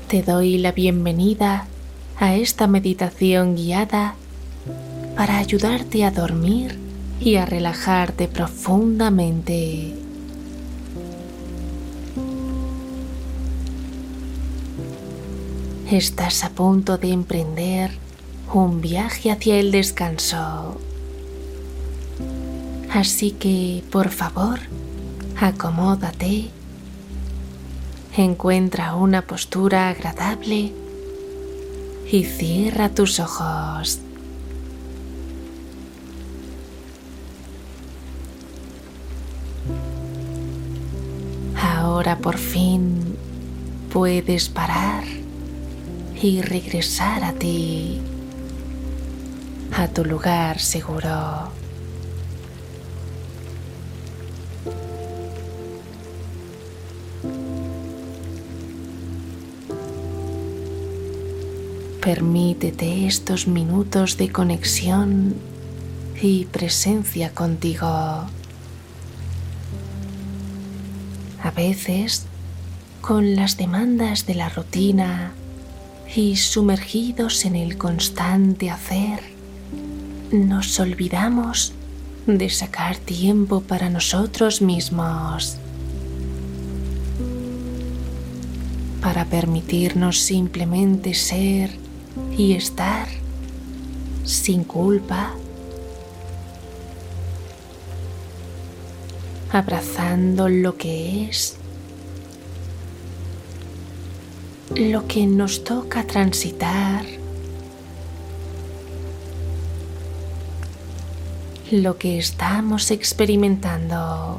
Te doy la bienvenida a esta meditación guiada para ayudarte a dormir y a relajarte profundamente. Estás a punto de emprender un viaje hacia el descanso. Así que, por favor, acomódate. Encuentra una postura agradable y cierra tus ojos. Ahora por fin puedes parar y regresar a ti, a tu lugar seguro. Permítete estos minutos de conexión y presencia contigo. A veces, con las demandas de la rutina y sumergidos en el constante hacer, nos olvidamos de sacar tiempo para nosotros mismos, para permitirnos simplemente ser y estar sin culpa, abrazando lo que es, lo que nos toca transitar, lo que estamos experimentando.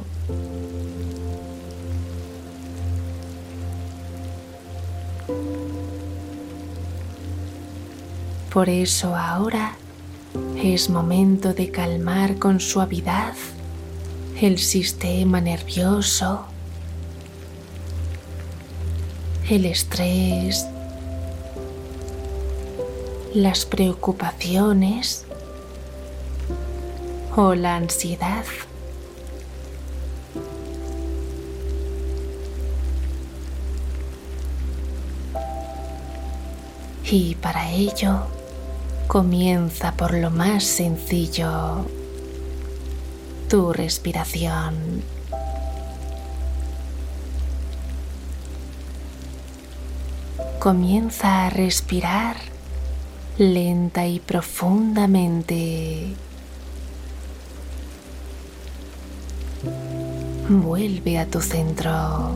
Por eso ahora es momento de calmar con suavidad el sistema nervioso, el estrés, las preocupaciones o la ansiedad. Y para ello, comienza por lo más sencillo, tu respiración. Comienza a respirar lenta y profundamente. Vuelve a tu centro.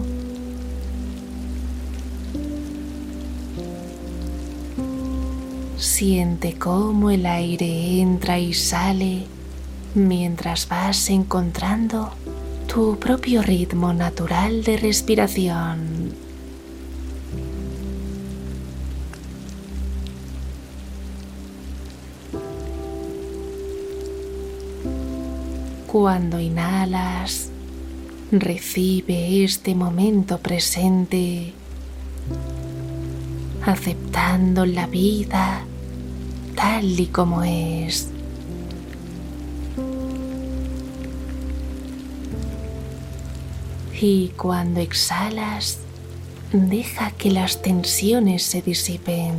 Siente cómo el aire entra y sale mientras vas encontrando tu propio ritmo natural de respiración. Cuando inhalas, recibe este momento presente, aceptando la vida tal y como es. Y cuando exhalas, deja que las tensiones se disipen.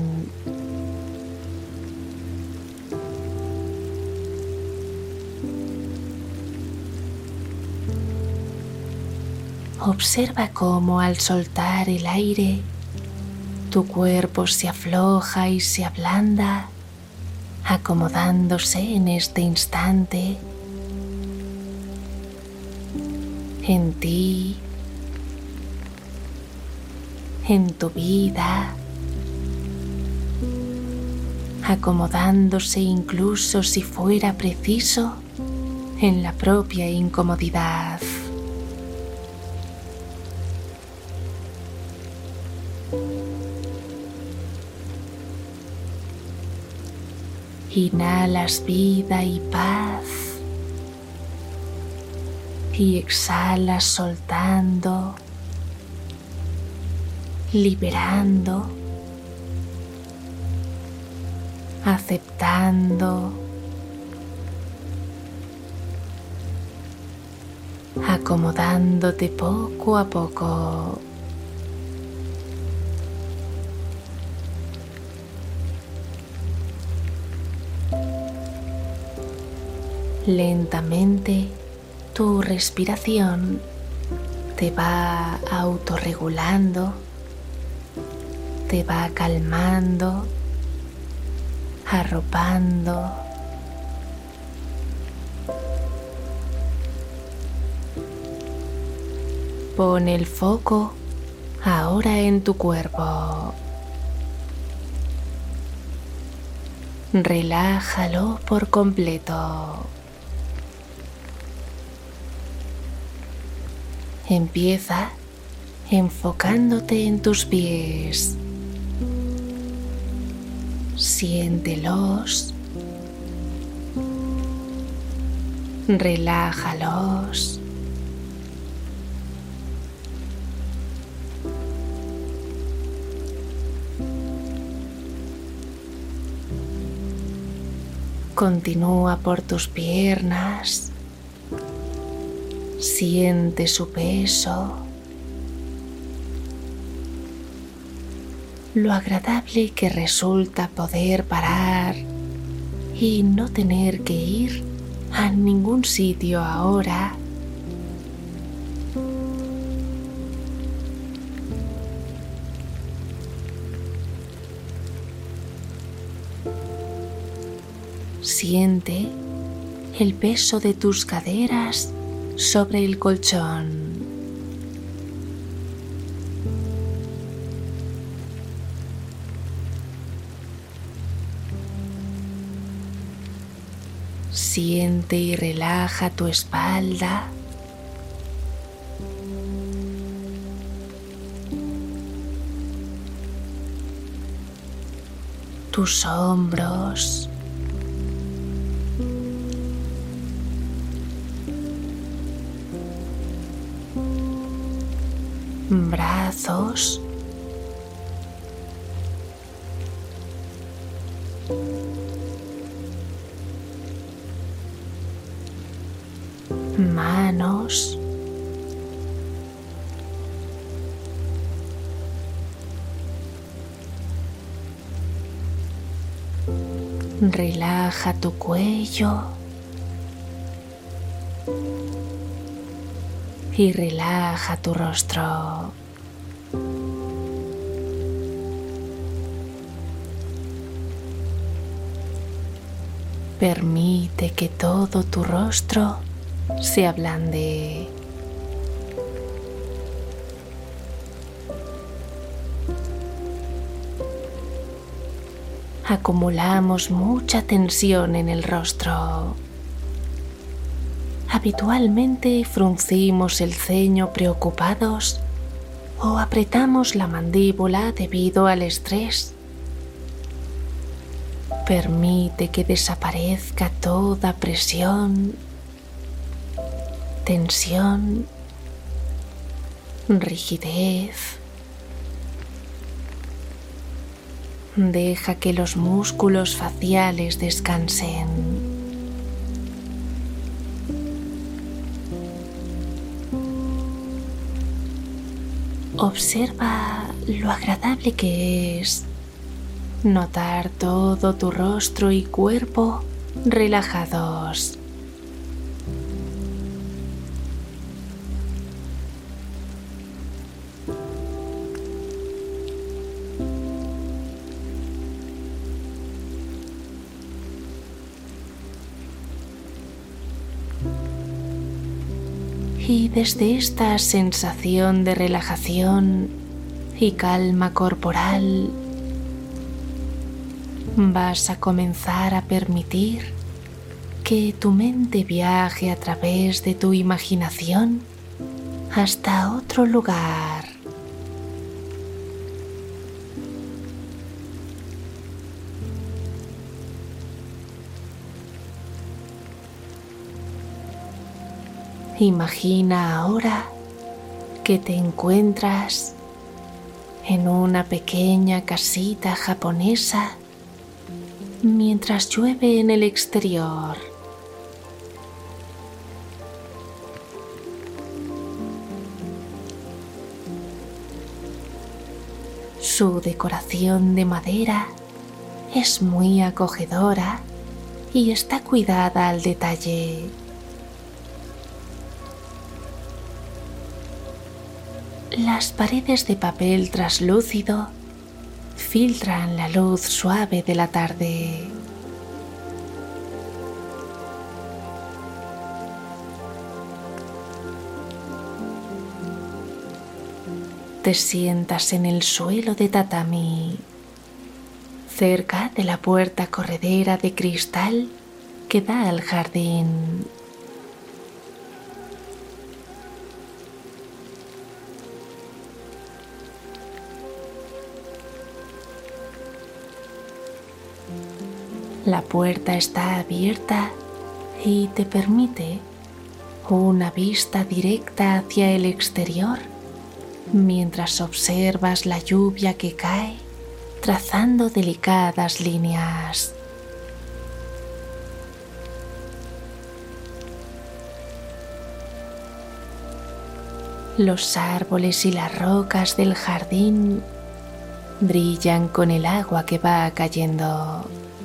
Observa cómo al soltar el aire, tu cuerpo se afloja y se ablanda, acomodándose en este instante, en ti, en tu vida, acomodándose incluso si fuera preciso en la propia incomodidad. Inhalas vida y paz y exhalas soltando, liberando, aceptando, acomodándote poco a poco. Lentamente, tu respiración te va autorregulando, te va calmando, arropando. Pon el foco ahora en tu cuerpo. Relájalo por completo. Empieza enfocándote en tus pies. Siéntelos. Relájalos. Continúa por tus piernas. Siente su peso. Lo agradable que resulta poder parar y no tener que ir a ningún sitio ahora. Siente el peso de tus caderas sobre el colchón. Siente y relaja tu espalda. Tus hombros. Brazos. Manos. Relaja tu cuello y relaja tu rostro. Permite que todo tu rostro se ablande. Acumulamos mucha tensión en el rostro. Habitualmente fruncimos el ceño preocupados o apretamos la mandíbula debido al estrés. Permite que desaparezca toda presión, tensión, rigidez. Deja que los músculos faciales descansen. Observa lo agradable que es notar todo tu rostro y cuerpo relajados. Y desde esta sensación de relajación y calma corporal, vas a comenzar a permitir que tu mente viaje a través de tu imaginación hasta otro lugar. Imagina ahora que te encuentras en una pequeña casita japonesa mientras llueve en el exterior. Su decoración de madera es muy acogedora y está cuidada al detalle. Las paredes de papel traslúcido filtran la luz suave de la tarde. Te sientas en el suelo de tatami, cerca de la puerta corredera de cristal que da al jardín. La puerta está abierta y te permite una vista directa hacia el exterior mientras observas la lluvia que cae trazando delicadas líneas. Los árboles y las rocas del jardín brillan con el agua que va cayendo.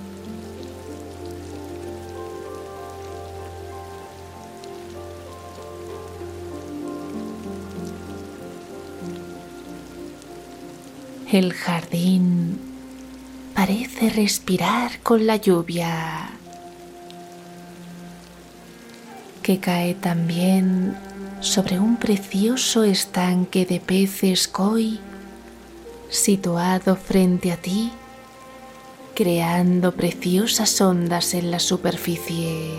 El jardín parece respirar con la lluvia, que cae también sobre un precioso estanque de peces koi situado frente a ti, creando preciosas ondas en la superficie.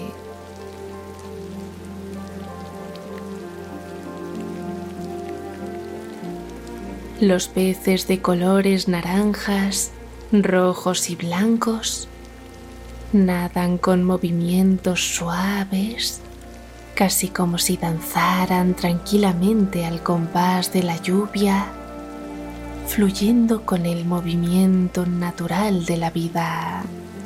Los peces de colores naranjas, rojos y blancos nadan con movimientos suaves, casi como si danzaran tranquilamente al compás de la lluvia, fluyendo con el movimiento natural de la vida.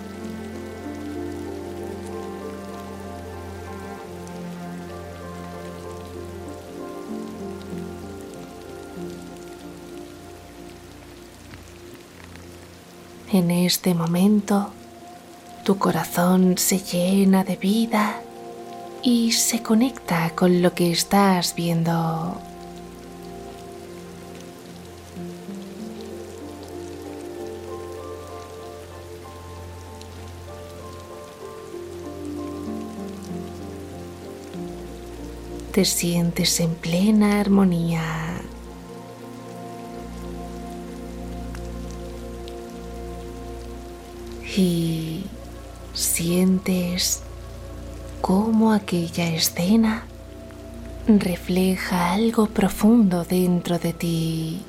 En este momento, tu corazón se llena de vida y se conecta con lo que estás viendo. Te sientes en plena armonía. Y sientes cómo aquella escena refleja algo profundo dentro de ti.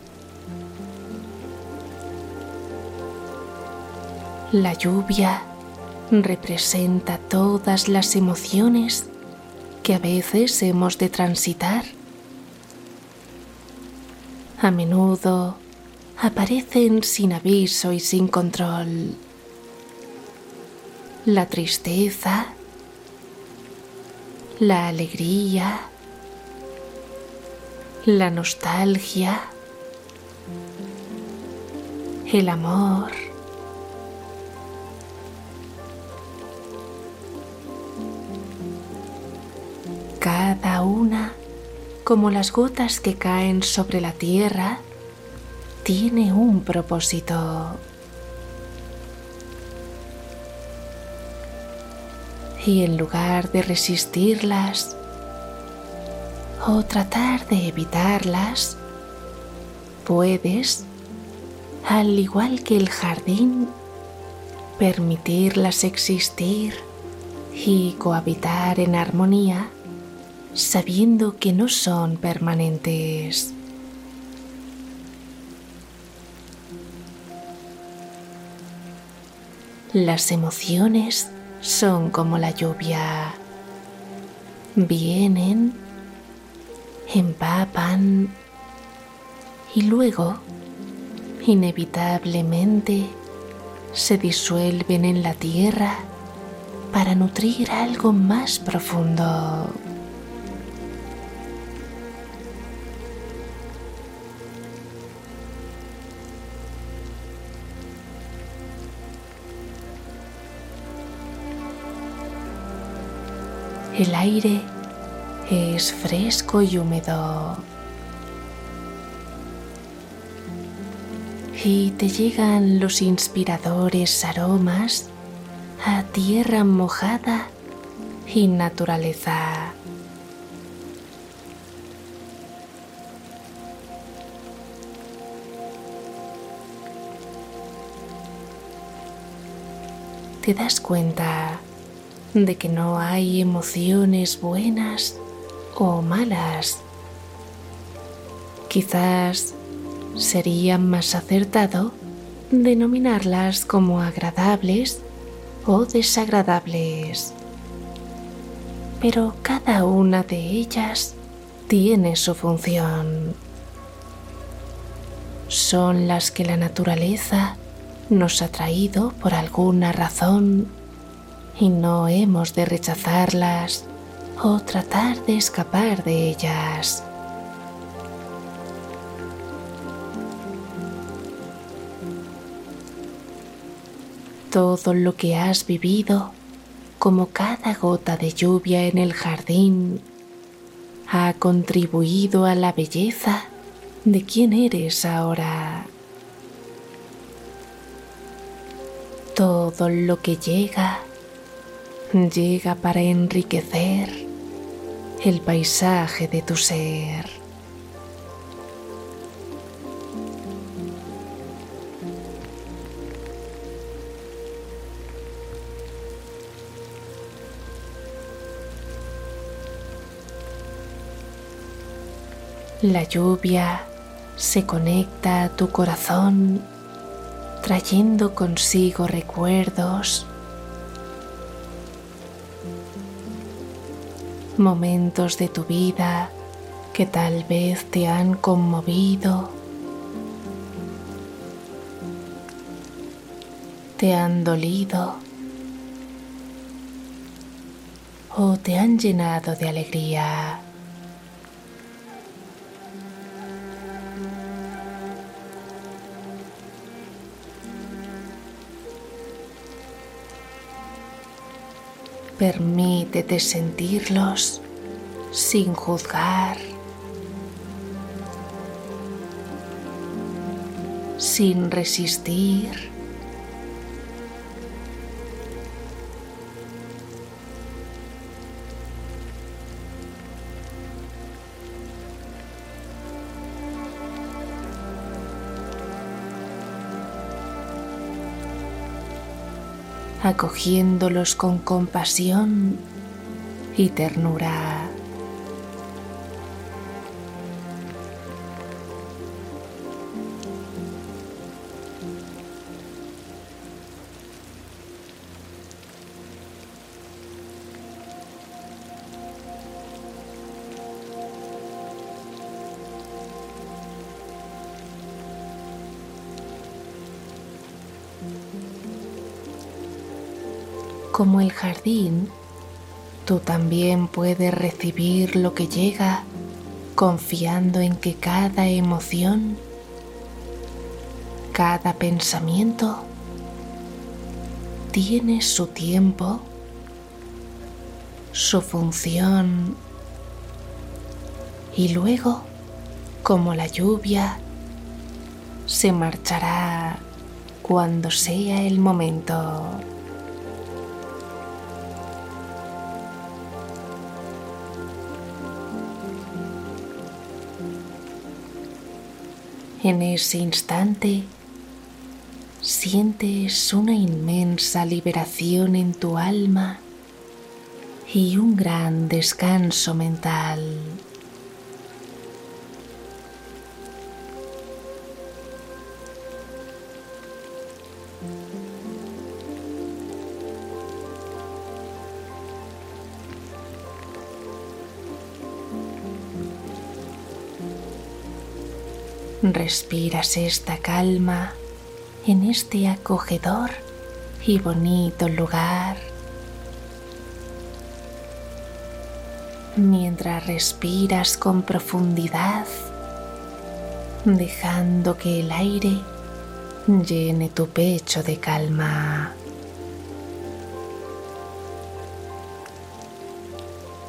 La lluvia representa todas las emociones que a veces hemos de transitar. A menudo aparecen sin aviso y sin control. La tristeza, la alegría, la nostalgia, el amor. Cada una, como las gotas que caen sobre la tierra, tiene un propósito. Y en lugar de resistirlas o tratar de evitarlas, puedes, al igual que el jardín, permitirlas existir y cohabitar en armonía, sabiendo que no son permanentes. Las emociones son como la lluvia. Vienen, empapan y luego, inevitablemente, se disuelven en la tierra para nutrir algo más profundo. El aire es fresco y húmedo. Y te llegan los inspiradores aromas a tierra mojada y naturaleza. Te das cuenta de que no hay emociones buenas o malas. Quizás sería más acertado denominarlas como agradables o desagradables. Pero cada una de ellas tiene su función. Son las que la naturaleza nos ha traído por alguna razón y no hemos de rechazarlas o tratar de escapar de ellas. Todo lo que has vivido, como cada gota de lluvia en el jardín, ha contribuido a la belleza de quien eres ahora. Todo lo que llega para enriquecer el paisaje de tu ser. La lluvia se conecta a tu corazón, trayendo consigo recuerdos, momentos de tu vida que tal vez te han conmovido, te han dolido o te han llenado de alegría. Permítete sentirlos sin juzgar, sin resistir. Acogiéndolos con compasión y ternura. Como el jardín, tú también puedes recibir lo que llega confiando en que cada emoción, cada pensamiento tiene su tiempo, su función y luego, como la lluvia, se marchará cuando sea el momento. En ese instante, sientes una inmensa liberación en tu alma y un gran descanso mental. Respiras esta calma en este acogedor y bonito lugar. Mientras respiras con profundidad, dejando que el aire llene tu pecho de calma.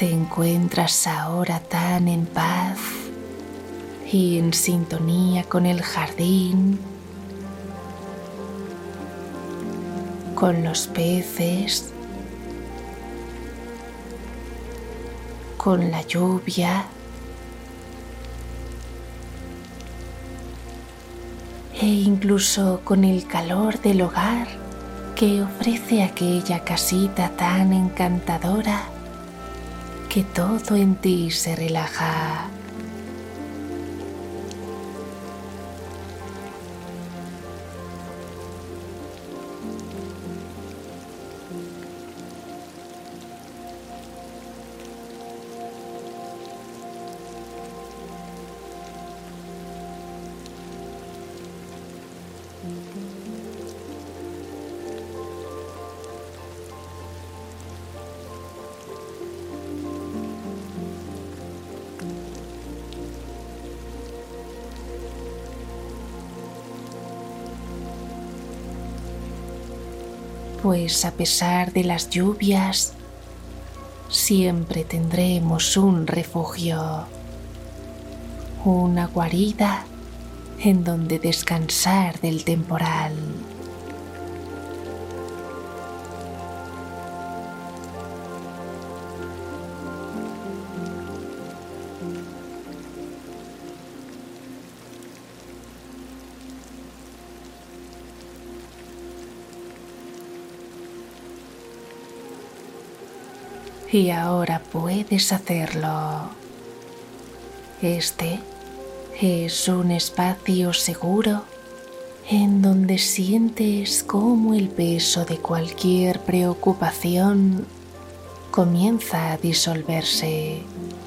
Te encuentras ahora tan en paz y en sintonía con el jardín, con los peces, con la lluvia e incluso con el calor del hogar que ofrece aquella casita tan encantadora que todo en ti se relaja. Pues a pesar de las lluvias, siempre tendremos un refugio, una guarida en donde descansar del temporal. Y ahora puedes hacerlo. Este es un espacio seguro en donde sientes cómo el peso de cualquier preocupación comienza a disolverse.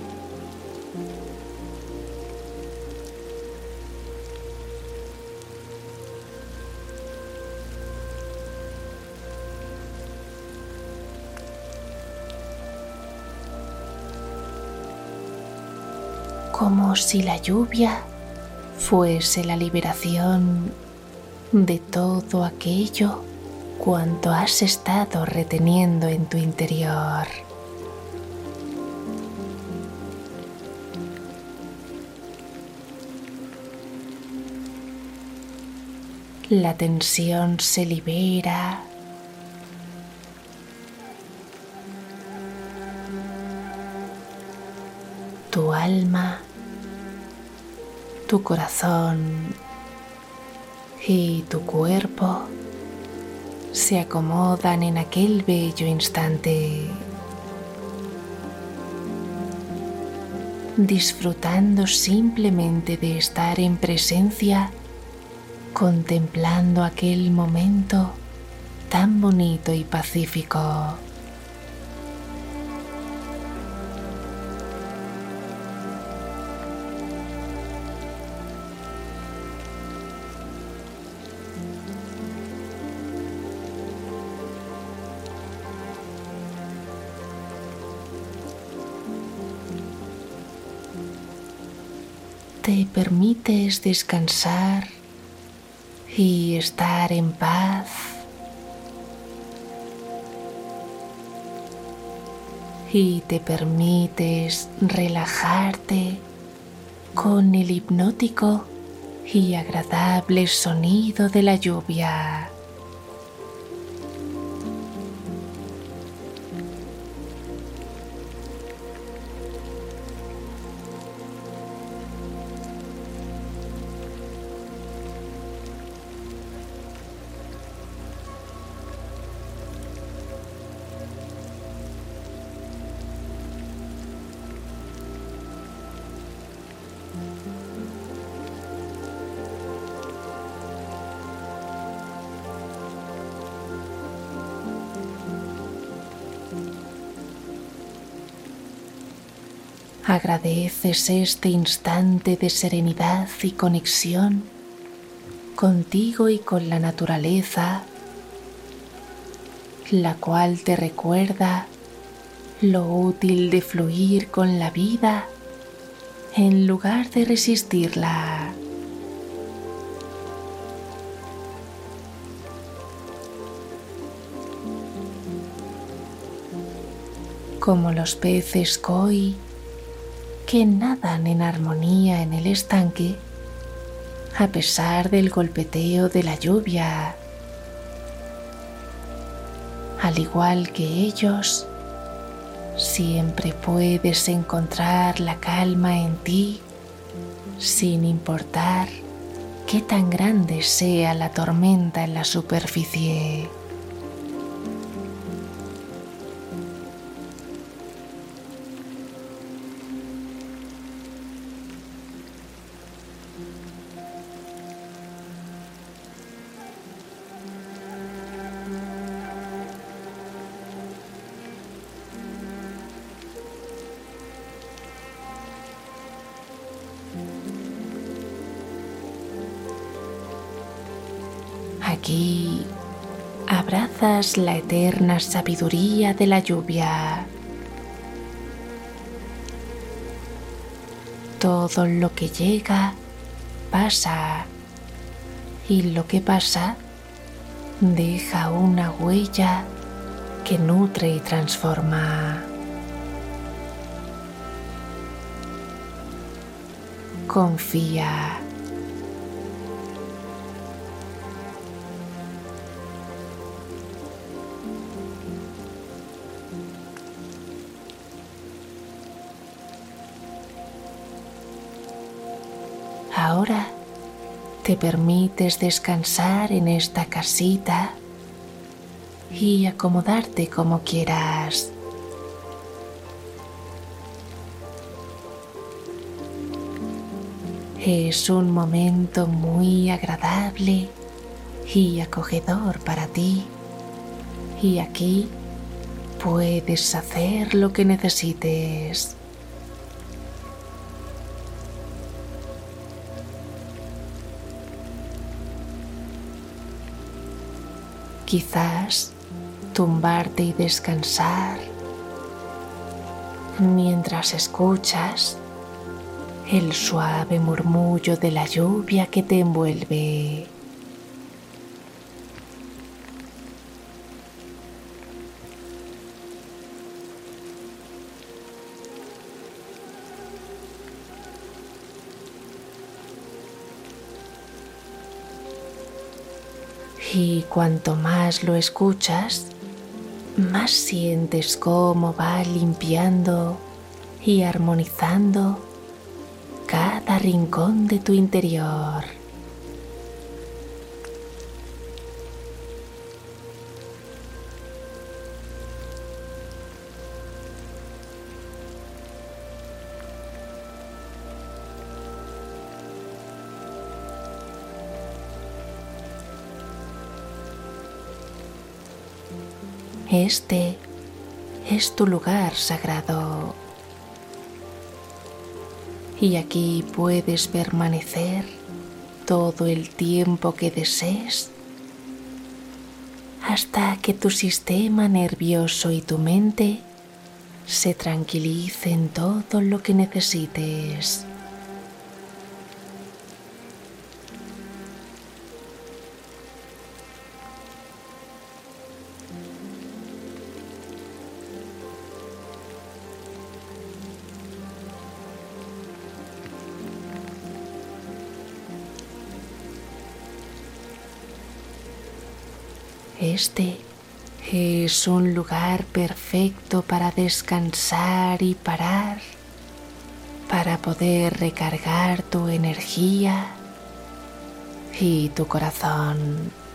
Como si la lluvia fuese la liberación de todo aquello cuanto has estado reteniendo en tu interior. La tensión se libera. Tu alma, tu corazón y tu cuerpo se acomodan en aquel bello instante, disfrutando simplemente de estar en presencia, contemplando aquel momento tan bonito y pacífico. Te permites descansar y estar en paz, y te permites relajarte con el hipnótico y agradable sonido de la lluvia. Agradeces este instante de serenidad y conexión contigo y con la naturaleza, la cual te recuerda lo útil de fluir con la vida en lugar de resistirla. como los peces koi que nadan en armonía en el estanque a pesar del golpeteo de la lluvia. Al igual que ellos, siempre puedes encontrar la calma en ti sin importar qué tan grande sea la tormenta en la superficie. Aquí abrazas la eterna sabiduría de la lluvia. Todo lo que llega pasa, y lo que pasa deja una huella que nutre y transforma. Confía. Ahora te permites descansar en esta casita y acomodarte como quieras. Es un momento muy agradable y acogedor para ti, y aquí puedes hacer lo que necesites. Quizás tumbarte y descansar mientras escuchas el suave murmullo de la lluvia que te envuelve. Y cuanto más lo escuchas, más sientes cómo va limpiando y armonizando cada rincón de tu interior. Este es tu lugar sagrado, y aquí puedes permanecer todo el tiempo que desees hasta que tu sistema nervioso y tu mente se tranquilicen todo lo que necesites. Este es un lugar perfecto para descansar y parar, para poder recargar tu energía y tu corazón.